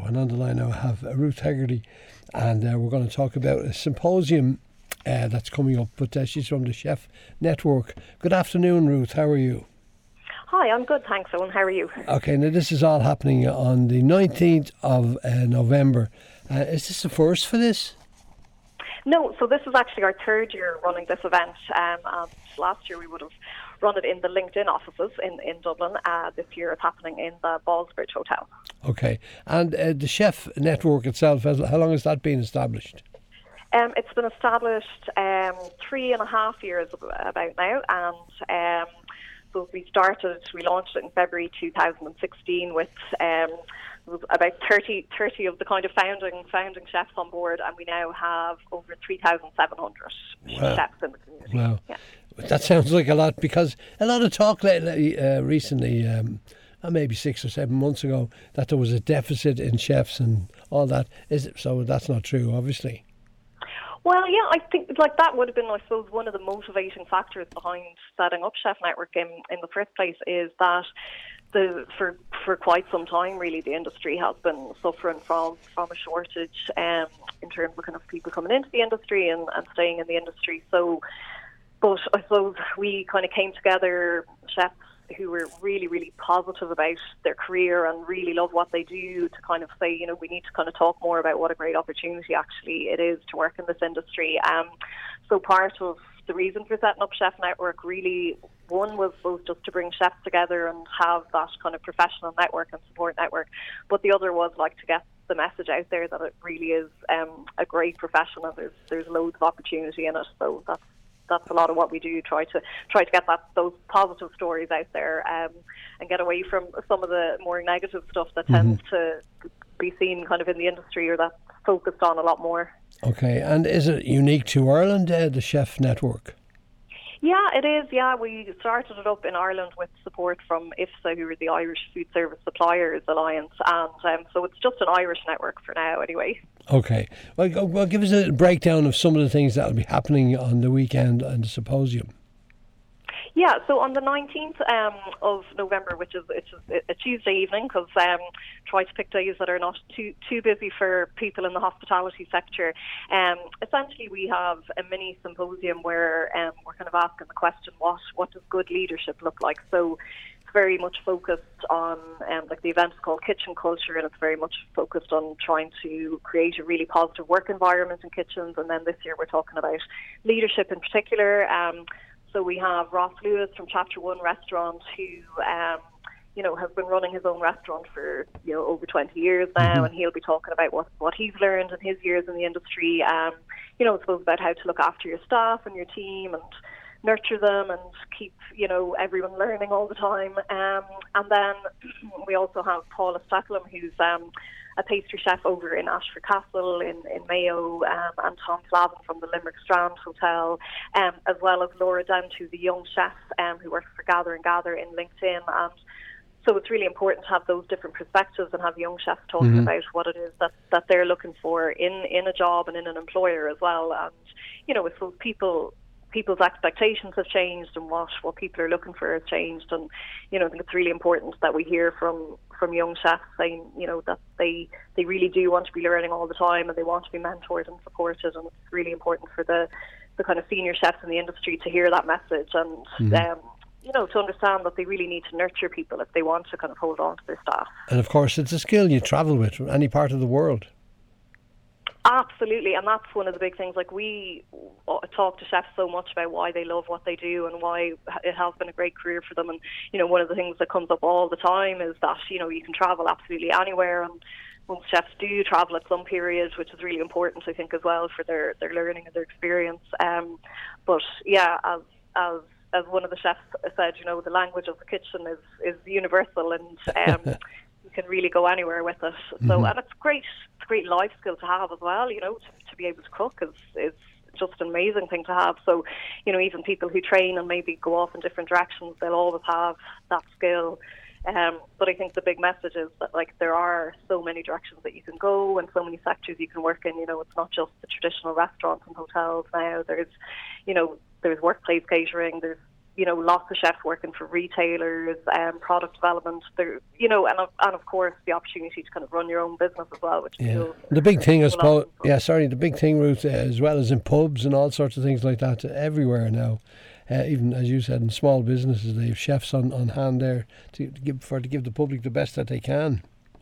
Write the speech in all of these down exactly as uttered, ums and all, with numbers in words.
And on the line now I have uh, Ruth Hegarty, and uh, we're going to talk about a symposium uh, that's coming up, but uh, she's from the Chef Network. Good afternoon, Ruth. How are you? Hi, I'm good, thanks, Owen. How are you? Okay, now this is all happening on the nineteenth of uh, November. Uh, is this the first for this? No, so this is actually our third year running this event. Um, and last year we would have run it in the LinkedIn offices in, in Dublin. Uh, this year it's happening in the Ballsbridge Hotel. Okay, and uh, the Chef Network itself, how long has that been established? Um, it's been established um, three and a half years about now, and um, so we started, we launched it in February two thousand sixteen with um, about thirty, thirty of the kind of founding founding chefs on board, and we now have over three thousand seven hundred wow. chefs in the community. Wow. Yeah. That sounds like a lot, because a lot of talk lately, uh, recently, um, maybe six or seven months ago, that there was a deficit in chefs and all that. Is it, so that's not true, obviously. Well, yeah, I think like that would have been, I suppose, one of the motivating factors behind setting up Chef Network in, in the first place, is that the for for quite some time, really, the industry has been suffering from, from a shortage um, in terms of kind of people coming into the industry and, and staying in the industry. So, but I suppose we kind of came together, chefs who were really, really positive about their career and really love what they do, to kind of say, you know, we need to kind of talk more about what a great opportunity actually it is to work in this industry. Um, so part of the reason for setting up Chef Network, really, one was both just to bring chefs together and have that kind of professional network and support network, but the other was like to get the message out there that it really is um, a great profession and there's, there's loads of opportunity in it. So that's That's a lot of what we do, try to try to get that those positive stories out there um, and get away from some of the more negative stuff that mm-hmm. tends to be seen kind of in the industry, or that's focused on a lot more. Okay, and is it unique to Ireland, uh, the Chef Network? Yeah, it is. Yeah, we started it up in Ireland with support from I F S A, who are the Irish Food Service Suppliers Alliance, and um, so it's just an Irish network for now anyway. Okay. Well, well, give us a breakdown of some of the things that will be happening on the weekend and the symposium. Yeah, so on the nineteenth um, of November, which is it's a Tuesday evening, because um, try to pick days that are not too too busy for people in the hospitality sector. Um, essentially, we have a mini symposium where um, we're kind of asking the question, what what does good leadership look like? So it's very much focused on, um, like the event is called Kitchen Culture, and it's very much focused on trying to create a really positive work environment in kitchens. And then this year we're talking about leadership in particular. Um, So we have Ross Lewis from Chapter One Restaurant, who, um, you know, has been running his own restaurant for, you know, over twenty years now, mm-hmm. and he'll be talking about what, what he's learned in his years in the industry. Um, you know, I suppose about how to look after your staff and your team and nurture them and keep, you know, everyone learning all the time. Um, and then we also have Paula Stacklem, who's um, a pastry chef over in Ashford Castle in, in Mayo, um, and Tom Flavin from the Limerick Strand Hotel, um, as well as Laura Dent, who's a young chef um, who works for Gather and Gather in LinkedIn. And so it's really important to have those different perspectives and have young chefs talking mm-hmm. about what it is that, that they're looking for in, in a job and in an employer as well. And, you know, I suppose people... people's expectations have changed, and what, what people are looking for has changed. And, you know, I think it's really important that we hear from, from young chefs saying, you know, that they, they really do want to be learning all the time and they want to be mentored and supported. And it's really important for the, the kind of senior chefs in the industry to hear that message and, mm-hmm. um, you know, to understand that they really need to nurture people if they want to kind of hold on to their staff. And of course, it's a skill you travel with from any part of the world. Absolutely, and that's one of the big things. Like, we talk to chefs so much about why they love what they do and why it has been a great career for them. And, you know, one of the things that comes up all the time is that, you know, you can travel absolutely anywhere, and most chefs do travel at some periods, which is really important, I think, as well, for their, their learning and their experience. Um, but, yeah, as as as one of the chefs said, you know, the language of the kitchen is, is universal, and um you can really go anywhere with it. So, mm-hmm. and it's great, it's a great life skill to have as well, you know, to, to be able to cook is, is just an amazing thing to have. So, you know, even people who train and maybe go off in different directions, they'll always have that skill. Um, but I think the big message is that, like, there are so many directions that you can go and so many sectors you can work in. You know, it's not just the traditional restaurants and hotels now. There's, you know, there's workplace catering, there's you know, lots of chefs working for retailers, um, product development, there, you know, and of, and of course the opportunity to kind of run your own business as well, which Yeah. feels The big thing, I suppose, awesome. yeah, sorry, the big thing, Ruth, uh, as well as in pubs and all sorts of things like that, uh, everywhere now. Uh, even as you said, in small businesses, they have chefs on, on hand there to, to give for to give the public the best that they can.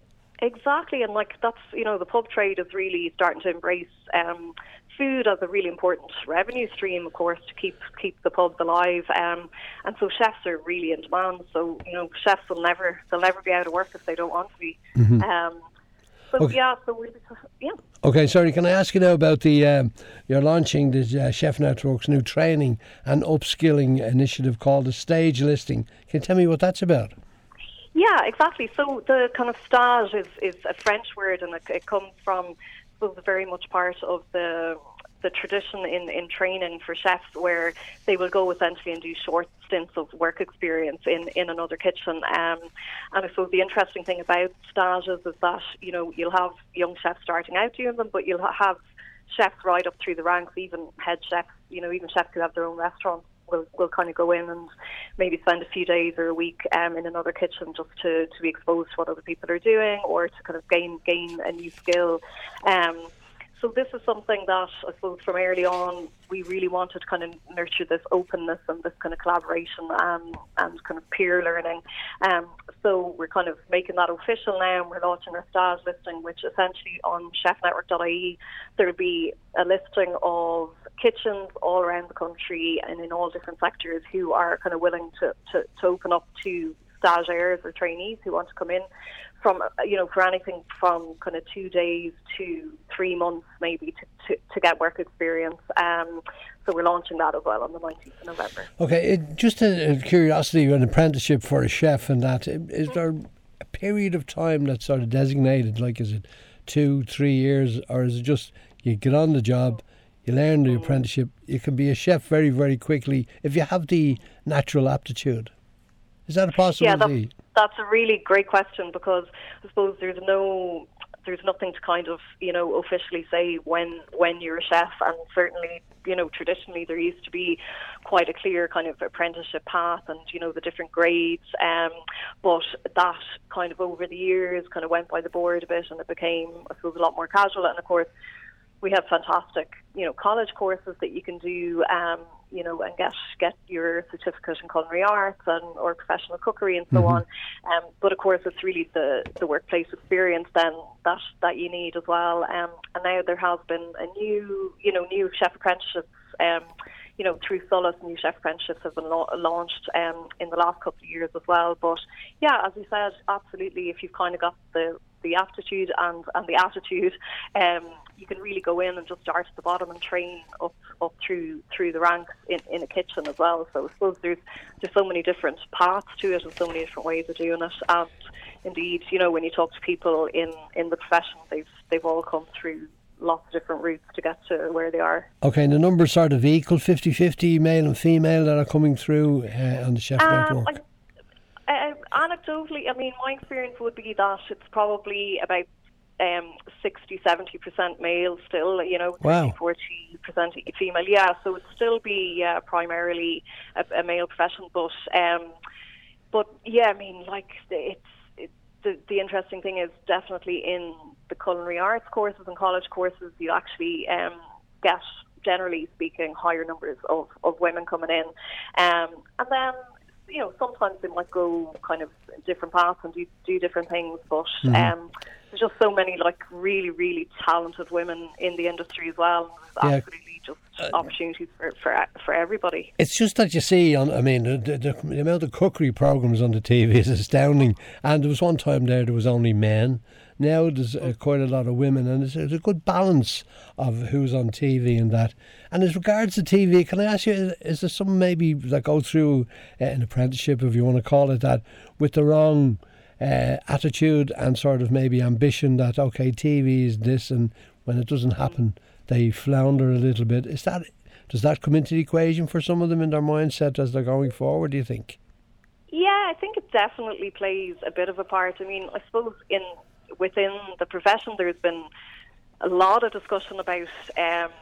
Exactly, and like that's, you know, the pub trade is really starting to embrace um, food as a really important revenue stream, of course, to keep keep the pubs alive. Um, and so chefs are really in demand. So, you know, chefs will never they'll never be out of work if they don't want to be. Mm-hmm. Um, so Okay. yeah, so we'll be, yeah. Okay, sorry, can I ask you now about the um, you're launching the uh, Chef Network's new training and upskilling initiative called the Stage Listing. Can you tell me what that's about? Yeah, exactly. So the kind of stage is, is a French word, and it, it comes from, I suppose, very much part of the the tradition in, in training for chefs, where they will go essentially and do short stints of work experience in, in another kitchen. Um, and I suppose the interesting thing about stages is that, you know, you'll have young chefs starting out doing them, but you'll have chefs right up through the ranks, even head chefs, you know, even chefs who have their own restaurants will will kind of go in and maybe spend a few days or a week um, in another kitchen just to, to be exposed to what other people are doing, or to kind of gain gain a new skill. Um, so this is something that I suppose from early on we really wanted to kind of nurture this openness and this kind of collaboration um, and kind of peer learning. Um, so we're kind of making that official now, and we're launching our stage listing, which essentially on chef network dot I E there'll be a listing of kitchens all around the country and in all different sectors who are kind of willing to, to, to open up to stagiaires or trainees who want to come in from, you know, for anything from kind of two days to three months maybe to, to, to get work experience. Um, so we're launching that as well on the nineteenth of November. Okay, it, just a, a curiosity, an apprenticeship for a chef and that, is there a period of time that's sort of designated, like is it two, three years, or is it just you get on the job, you learn the apprenticeship, you can be a chef very, very quickly if you have the natural aptitude? Is that a possibility? Yeah, that's, that's a really great question, because I suppose there's no, there's nothing to kind of, you know, officially say when when you're a chef, and certainly, you know, traditionally there used to be quite a clear kind of apprenticeship path and, you know, the different grades, um, but that kind of over the years kind of went by the board a bit, and it became, I suppose, a lot more casual. And of course we have fantastic, you know, college courses that you can do, um, you know, and get get your certificate in culinary arts and or professional cookery and so Mm-hmm. on. Um, but of course, it's really the, the workplace experience then that that you need as well. Um, and now there has been a new, you know, new chef apprenticeships. Um, you know, through Solace, new chef apprenticeships have been la- launched um, in the last couple of years as well. But yeah, as we said, absolutely, if you've kind of got the the aptitude and, and the attitude, um, you can really go in and just start at the bottom and train up up through through the ranks in, in a kitchen as well. So I suppose there's there's so many different paths to it and so many different ways of doing it. And indeed, you know, when you talk to people in, in the profession, they've they've all come through lots of different routes to get to where they are. Okay, and the numbers sort of equal, fifty-fifty male and female that are coming through uh, on the Chef Um, Network? I, uh, anecdotally, I mean, my experience would be that it's probably about um, sixty, seventy percent male still, you know, Wow. forty percent female. Yeah, so it'd still be uh, primarily a, a male profession. But, um, but yeah, I mean, like, it's, it, the, the interesting thing is definitely in the culinary arts courses and college courses, you actually um, get, generally speaking, higher numbers of, of women coming in. Um, and then, you know, sometimes they might go kind of different paths and do, do different things, but Mm-hmm. um, there's just so many, like, really, really talented women in the industry as well. There's Yeah. absolutely just opportunities for, for for everybody. It's just that you see, on, I mean, the, the, the amount of cookery programmes on the T V is astounding. And there was one time there, there was only men. Now there's uh, quite a lot of women, and there's, there's a good balance of who's on T V and that. And as regards to T V, can I ask you, is, is there some maybe that go through uh, an apprenticeship, if you want to call it that, with the wrong uh, attitude and sort of maybe ambition that, okay, T V is this, and when it doesn't happen, they flounder a little bit. Is that Does that come into the equation for some of them in their mindset as they're going forward, do you think? Yeah, I think it definitely plays a bit of a part. I mean, I suppose in within the profession, there's been a lot of discussion about, um,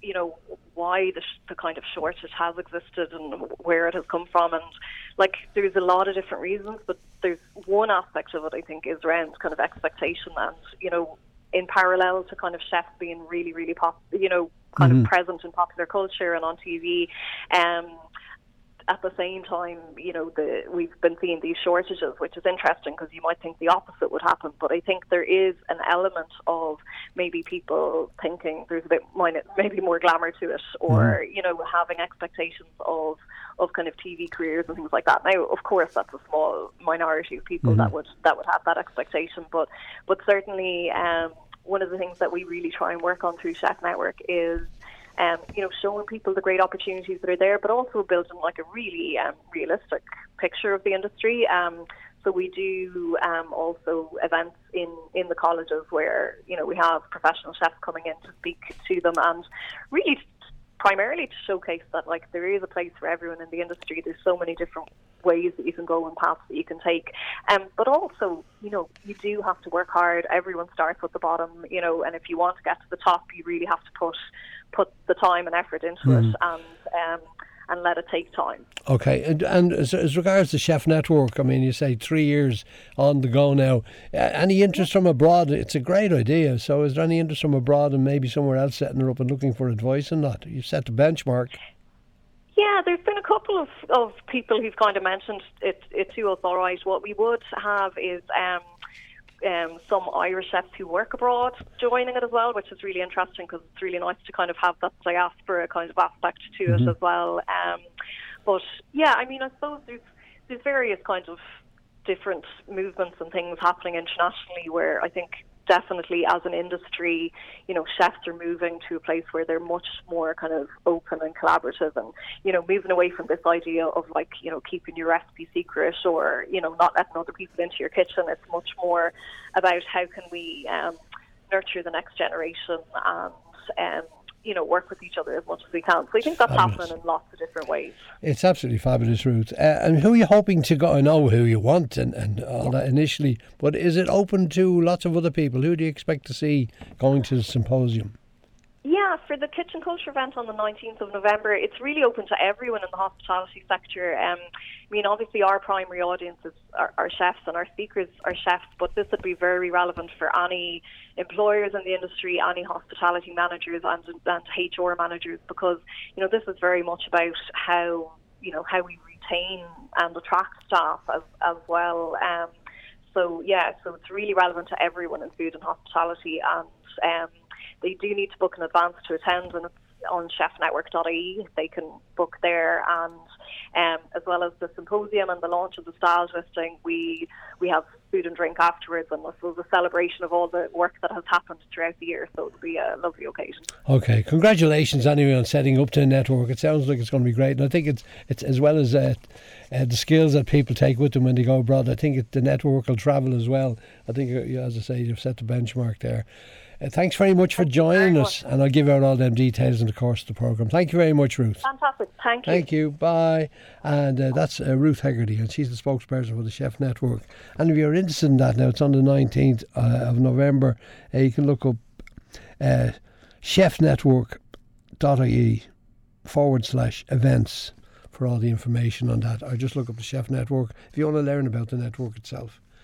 you know, why the, the kind of shortage has existed and where it has come from. And like, there's a lot of different reasons, but there's one aspect of it, I think, is around kind of expectation and, you know, in parallel to kind of chefs being really, really pop, you know, kind mm-hmm. of present in popular culture and on T V. Um, at the same time, you know, the, we've been seeing these shortages, which is interesting because you might think the opposite would happen. But I think there is an element of maybe people thinking there's a bit maybe more glamour to it, or, mm-hmm. you know, having expectations of of kind of T V careers and things like that. Now, of course, that's a small minority of people mm-hmm. that would that would have that expectation. But but certainly, um, one of the things that we really try and work on through Chef Network is, Um, you know, showing people the great opportunities that are there, but also building like a really um, realistic picture of the industry. Um, so we do um, also events in, in the colleges where, you know, we have professional chefs coming in to speak to them, and really primarily to showcase that like there is a place for everyone in the industry. There's so many different ways that you can go and paths that you can take. Um, but also, you know, you do have to work hard. Everyone starts at the bottom, you know, and if you want to get to the top, you really have to put put the time and effort into mm. it, and um, and let it take time. Okay, and, and as, as regards to Chef Network, I mean, you say three years on the go now. Uh, any interest from abroad? It's a great idea. So is there any interest from abroad and maybe somewhere else setting her up and looking for advice on that? You set the benchmark. Yeah, there's been a couple of, of people who've kind of mentioned it, it to us, all right. What we would have is um, um, some Irish chefs who work abroad joining it as well, which is really interesting because it's really nice to kind of have that diaspora kind of aspect to mm-hmm. it as well. Um, but yeah, I mean, I suppose there's, there's various kinds of different movements and things happening internationally where I think definitely as an industry, you know, chefs are moving to a place where they're much more kind of open and collaborative, and, you know, moving away from this idea of like, you know, keeping your recipe secret or, you know, not letting other people into your kitchen. It's much more about how can we um, nurture the next generation and, um, you know, work with each other as much as we can. So I think that's fabulous. Happening in lots of different ways. It's absolutely fabulous, Ruth. Uh, and who are you hoping to go? I know who you want and, and all that initially, but is it open to lots of other people? Who do you expect to see going to the symposium? Yeah, for the Kitchen Culture event on the nineteenth of November, it's really open to everyone in the hospitality sector. Um, I mean, obviously our primary audience is our, our chefs and our speakers are chefs, but this would be very relevant for any employers in the industry, any hospitality managers and, and H R managers, because, you know, this is very much about how, you know, how we retain and attract staff as, as well. Um, so, yeah, so it's really relevant to everyone in food and hospitality, and um, they do need to book in advance to attend, and it's on chef network dot I E. They can book there, and um, as well as the symposium and the launch of the styles listing, we we have food and drink afterwards, and this was a celebration of all the work that has happened throughout the year, so it'll be a lovely occasion. Okay, congratulations anyway on setting up the network. It sounds like it's going to be great, and I think it's it's as well as uh, uh, the skills that people take with them when they go abroad. I think it, the network will travel as well. I think, uh, as I say, you've set the benchmark there. Uh, thanks very much for joining us, and I'll give out all them details in the course of the programme. Thank you very much, Ruth. Fantastic. Thank you. Thank you. Bye. And uh, that's uh, Ruth Hegarty, and she's the spokesperson for the Chef Network. And if you're interested in that now, it's on the nineteenth uh, of November. Uh, you can look up uh, chef network dot I E forward slash events for all the information on that. Or just look up the Chef Network if you want to learn about the network itself.